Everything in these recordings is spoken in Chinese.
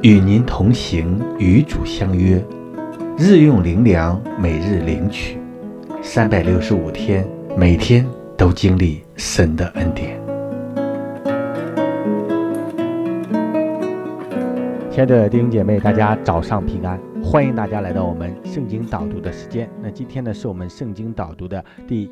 与您同行，与主相约，日用灵粮，每日领取，365天，每天都经历神的恩典。亲爱的弟兄姐妹，大家早上平安，欢迎大家来到我们圣经导读的时间。那今天呢，是我们圣经导读的第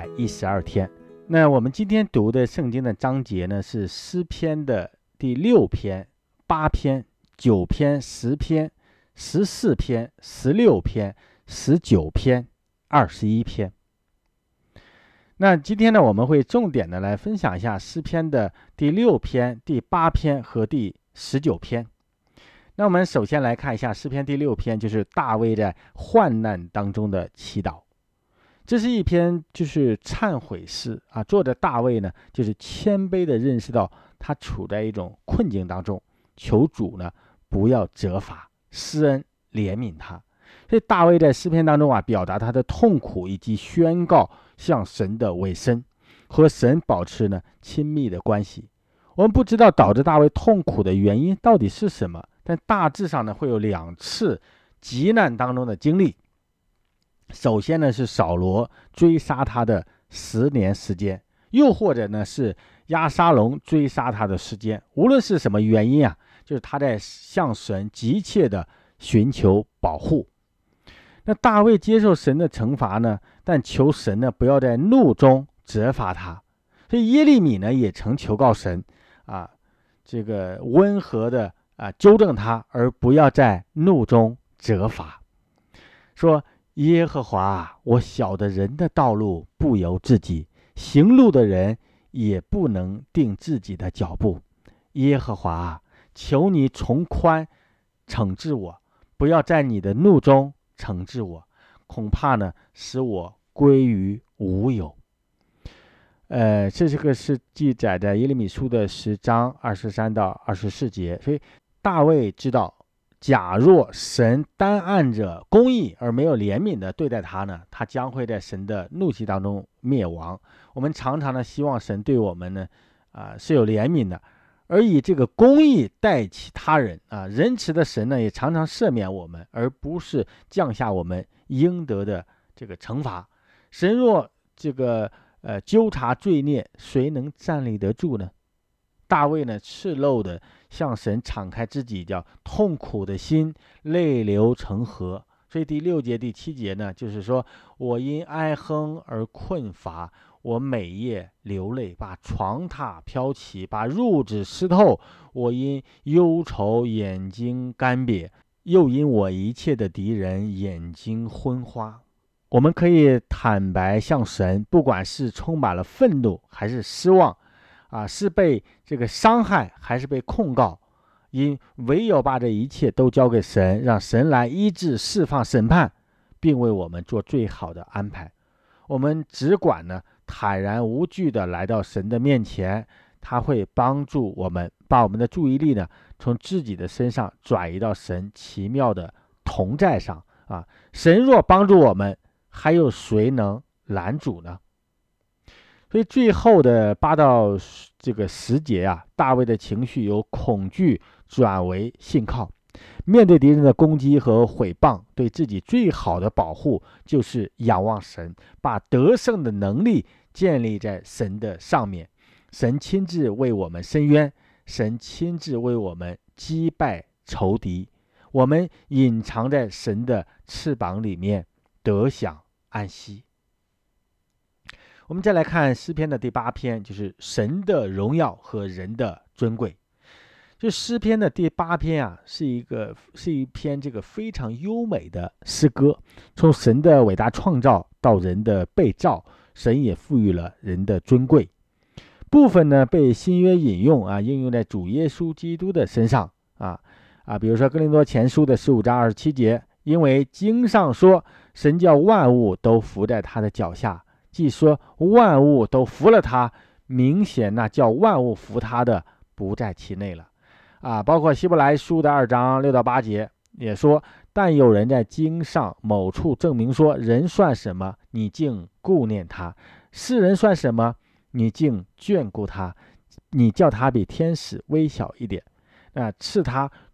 112天。那我们今天读的圣经的章节呢，是诗篇的第6篇、8篇、9篇、10篇、14篇、16篇、19篇、21篇。那今天呢，我们会重点的来分享一下诗篇的第6篇、第8篇和第19篇。那我们首先来看一下诗篇第6篇，就是大卫在患难当中的祈祷。这是一篇就是忏悔诗啊，作者大卫呢，就是谦卑的认识到他处在一种困境当中，求主呢不要责罚，施恩怜悯他。所以大卫在诗篇当中啊，表达他的痛苦，以及宣告向神的委身，和神保持呢亲密的关系。我们不知道导致大卫痛苦的原因到底是什么，但大致上呢会有2次急难当中的经历。首先呢是扫罗追杀他的10年时间，又或者呢是押沙龙追杀他的时间。无论是什么原因啊，就是他在向神急切的寻求保护。那大卫接受神的惩罚呢，但求神呢不要在怒中责罚他。所以耶利米呢也曾求告神啊，这个温和的纠正他，而不要在怒中责罚。说耶和华，我晓得人的道路不由自己，行路的人也不能定自己的脚步。耶和华，求你从宽惩治我，不要在你的怒中惩治我，恐怕呢使我归于无有。这个是记载在耶利米书的10章23到24节。所以大卫知道，假若神单按着公义而没有怜悯的对待他呢，他将会在神的怒气当中灭亡。我们常常呢希望神对我们呢是有怜悯的，而以这个公义代替他人啊，仁慈的神呢也常常赦免我们，而不是降下我们应得的这个惩罚。神若这个纠察罪孽，谁能站立得住呢？大卫呢赤露的向神敞开自己，叫痛苦的心，泪流成河。所以第6节第7节呢，就是说，我因哀哼而困乏，我每夜流泪，把床榻飘起，把褥子湿透。我因忧愁眼睛干瘪，又因我一切的敌人眼睛昏花。我们可以坦白向神，不管是充满了愤怒还是失望是被这个伤害还是被控告，因唯有把这一切都交给神，让神来医治、释放、审判，并为我们做最好的安排。我们只管呢坦然无惧的来到神的面前，他会帮助我们把我们的注意力呢从自己的身上转移到神奇妙的同在上神若帮助我们，还有谁能拦阻呢？所以最后的8到这个10节大卫的情绪由恐惧转为信靠。面对敌人的攻击和毁谤，对自己最好的保护就是仰望神，把得胜的能力建立在神的上面。神亲自为我们伸冤，神亲自为我们击败仇敌，我们隐藏在神的翅膀里面，得享安息。我们再来看诗篇的第8篇，就是神的荣耀和人的尊贵。就诗篇的第8篇是一篇这个非常优美的诗歌，从神的伟大创造到人的被造，神也赋予了人的尊贵。部分呢被新约引用应用在主耶稣基督的身上比如说哥林多前书的15章27节，因为经上说，神叫万物都伏在他的脚下。既说万物都服了他，明显那叫万物服他的不在其内了包括希伯来书的2章6到8节也说，但有人在经上某处证明说，人算什么，你竟顾念他；世人算什么，你竟眷顾他。你叫他比天使微小一点，赐他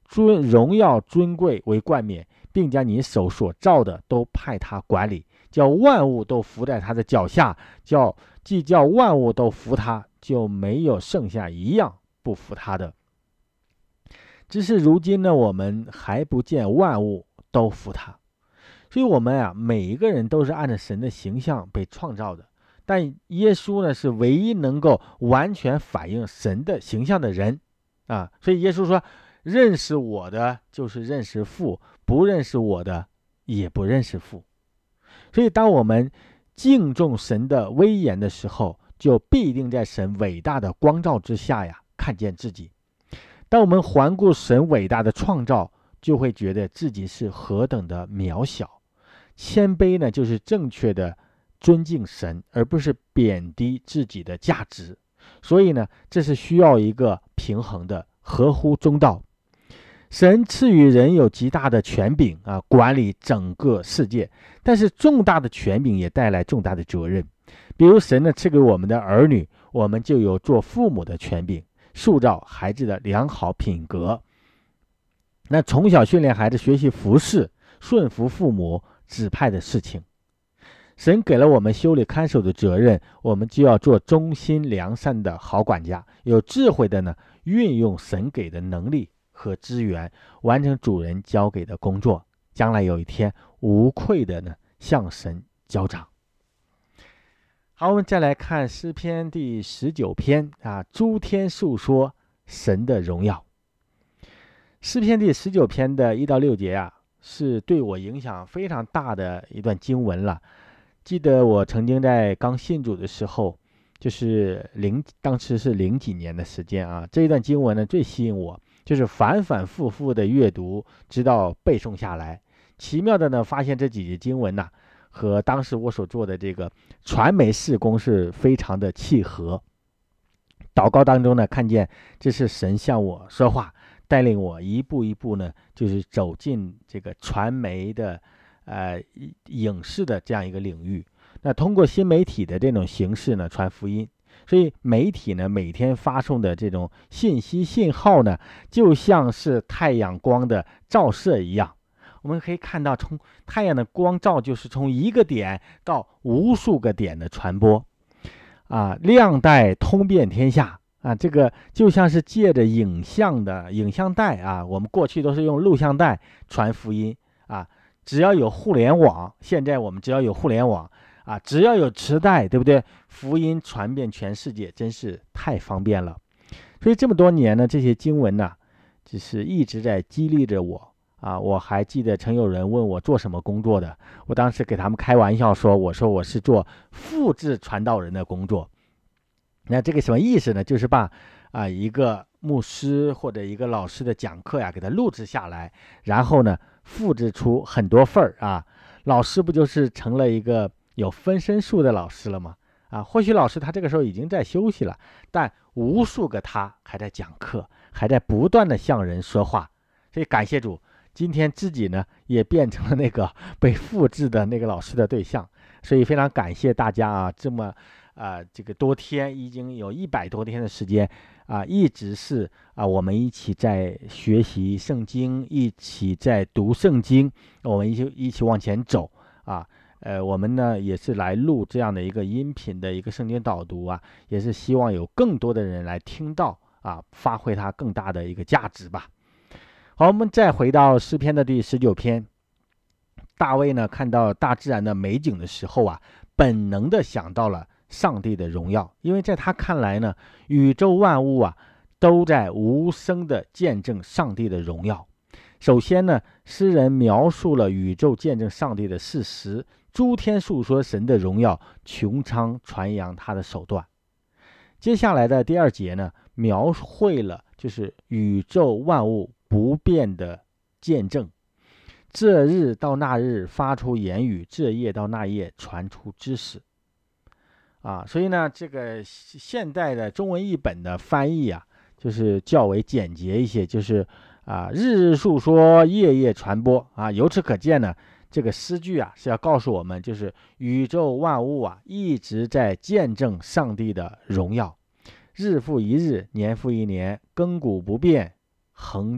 荣耀尊贵为冠冕，并将你手所造的都派他管理，叫万物都服在他的脚下，既叫万物都服他，就没有剩下一样不服他的。只是如今呢，我们还不见万物都服他。所以我们啊，每一个人都是按照神的形象被创造的，但耶稣呢是唯一能够完全反映神的形象的人啊。所以耶稣说，认识我的就是认识父，不认识我的也不认识父。所以当我们敬重神的威严的时候，就必定在神伟大的光照之下呀，看见自己。当我们环顾神伟大的创造，就会觉得自己是何等的渺小。谦卑呢，就是正确的尊敬神，而不是贬低自己的价值。所以呢，这是需要一个平衡的，合乎中道。神赐予人有极大的权柄啊，管理整个世界，但是重大的权柄也带来重大的责任。比如神呢赐给我们的儿女，我们就有做父母的权柄，塑造孩子的良好品格。那从小训练孩子学习服侍、顺服父母指派的事情。神给了我们修理看守的责任，我们就要做忠心良善的好管家，有智慧的呢，运用神给的能力和资源，完成主人交给的工作，将来有一天无愧的呢向神交账。好，我们再来看诗篇第19篇啊，诸天述说神的荣耀。诗篇第19篇的1到6节啊，是对我影响非常大的一段经文了。记得我曾经在刚信主的时候，就是当时是00几年的时间啊，这一段经文呢最吸引我，就是反反复复的阅读，直到背诵下来。奇妙的呢，发现这几节经文呢，和当时我所做的这个传媒事工是非常的契合。祷告当中呢，看见这是神向我说话，带领我一步一步呢，就是走进这个传媒的影视的这样一个领域。那通过新媒体的这种形式呢，传福音。所以媒体呢，每天发送的这种信息信号呢，就像是太阳光的照射一样。我们可以看到，从太阳的光照就是从一个点到无数个点的传播啊，亮带通遍天下啊，这个就像是借着影像带啊，我们过去都是用录像带传福音啊，只要有互联网，现在我们只要有互联网啊，只要有磁带，对不对？福音传遍全世界，真是太方便了。所以这么多年呢，这些经文呢，就是一直在激励着我啊。我还记得曾有人问我做什么工作的，我当时给他们开玩笑说，我说我是做复制传道人的工作。那这个什么意思呢？就是把一个牧师或者一个老师的讲课呀，给他录制下来，然后呢复制出很多份啊。老师不就是成了一个有分身术的老师了吗？啊，或许老师他这个时候已经在休息了，但无数个他还在讲课，还在不断的向人说话。所以感谢主，今天自己呢也变成了那个被复制的那个老师的对象。所以非常感谢大家啊，这么这个多天，已经有100多天的时间啊，一直是我们一起在学习圣经，一起在读圣经，我们一起往前走啊。我们呢也是来录这样的一个音频的一个圣经导读啊，也是希望有更多的人来听到啊，发挥它更大的一个价值吧。好，我们再回到诗篇的第19篇，大卫呢看到大自然的美景的时候啊，本能的想到了上帝的荣耀，因为在他看来呢，宇宙万物啊都在无声的见证上帝的荣耀。首先呢，诗人描述了宇宙见证上帝的事实，诸天述说神的荣耀，穹苍传扬他的手段。接下来的第2节呢，描绘了就是宇宙万物不变的见证，这日到那日发出言语，这夜到那夜传出知识啊。所以呢，这个现代的中文译本的翻译啊，就是较为简洁一些，就是日日述说，夜夜传播啊。由此可见呢，这个诗句啊是要告诉我们，就是宇宙万物啊一直在见证上帝的荣耀，日复一日，年复一年，亘古不变，恒久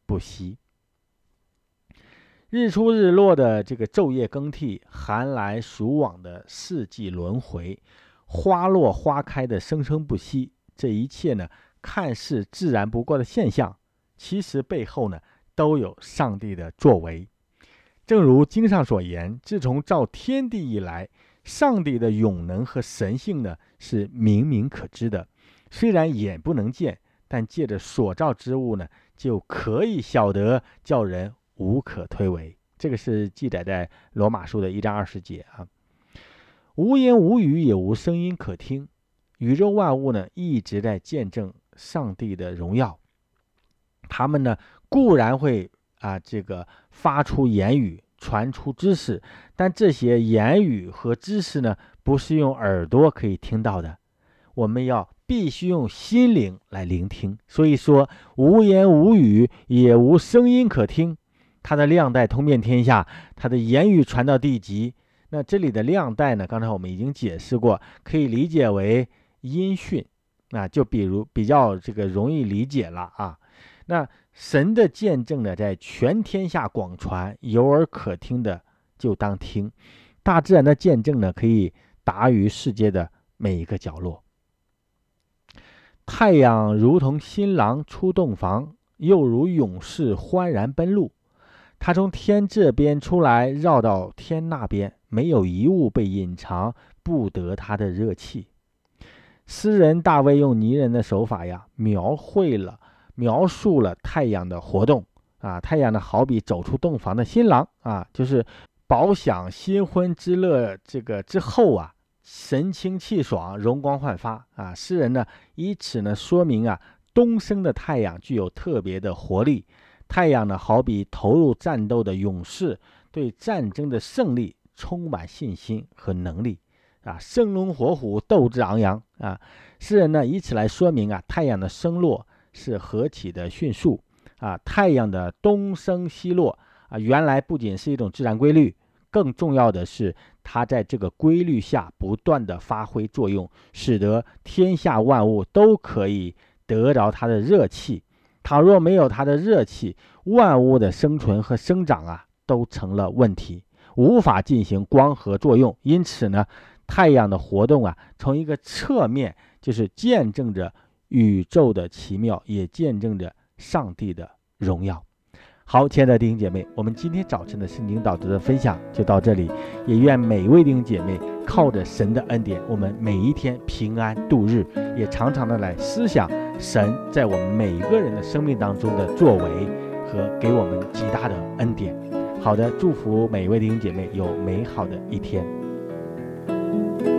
不息。日出日落的这个昼夜更替，寒来暑往的四季轮回，花落花开的生生不息，这一切呢，看似自然不过的现象，其实背后呢，都有上帝的作为。正如经上所言，自从造天地以来，上帝的永能和神性呢，是明明可知的。虽然眼不能见，但借着所造之物呢，就可以晓得，叫人无可推诿。这个是记载在罗马书的1章20节啊。无言无语，也无声音可听。宇宙万物呢，一直在见证上帝的荣耀。他们呢，固然会发出言语，传出知识，但这些言语和知识呢，不是用耳朵可以听到的，我们必须用心灵来聆听。所以说，无言无语，也无声音可听。他的亮带通遍天下，他的言语传到地极。那这里的亮带呢，刚才我们已经解释过，可以理解为音讯，就比较容易理解了啊。那神的见证呢，在全天下广传，有耳可听的就当听。大自然的见证呢，可以达于世界的每一个角落。太阳如同新郎出洞房，又如勇士欢然奔路。他从天这边出来，绕到天那边，没有一物被隐藏，不得他的热气。诗人大卫用拟人的手法描述了太阳的活动啊。太阳呢，好比走出洞房的新郎啊，就是饱享新婚之乐之后啊，神清气爽，容光焕发啊。诗人呢，以此呢说明东升的太阳具有特别的活力。太阳呢，好比投入战斗的勇士，对战争的胜利充满信心和能力啊，生龙活虎，斗志昂扬啊。诗人呢，以此来说明太阳的升落是何其的迅速啊。太阳的东升西落啊，原来不仅是一种自然规律，更重要的是它在这个规律下不断的发挥作用，使得天下万物都可以得着它的热气。倘若没有它的热气，万物的生存和生长都成了问题，无法进行光合作用。因此呢，太阳的活动从一个侧面就是见证着宇宙的奇妙，也见证着上帝的荣耀。好，亲爱的弟兄姐妹，我们今天早晨的圣经导读的分享就到这里，也愿每位弟兄姐妹靠着神的恩典，我们每一天平安度日，也常常的来思想神在我们每一个人的生命当中的作为和给我们极大的恩典。好的，祝福每一位弟兄姐妹有美好的一天。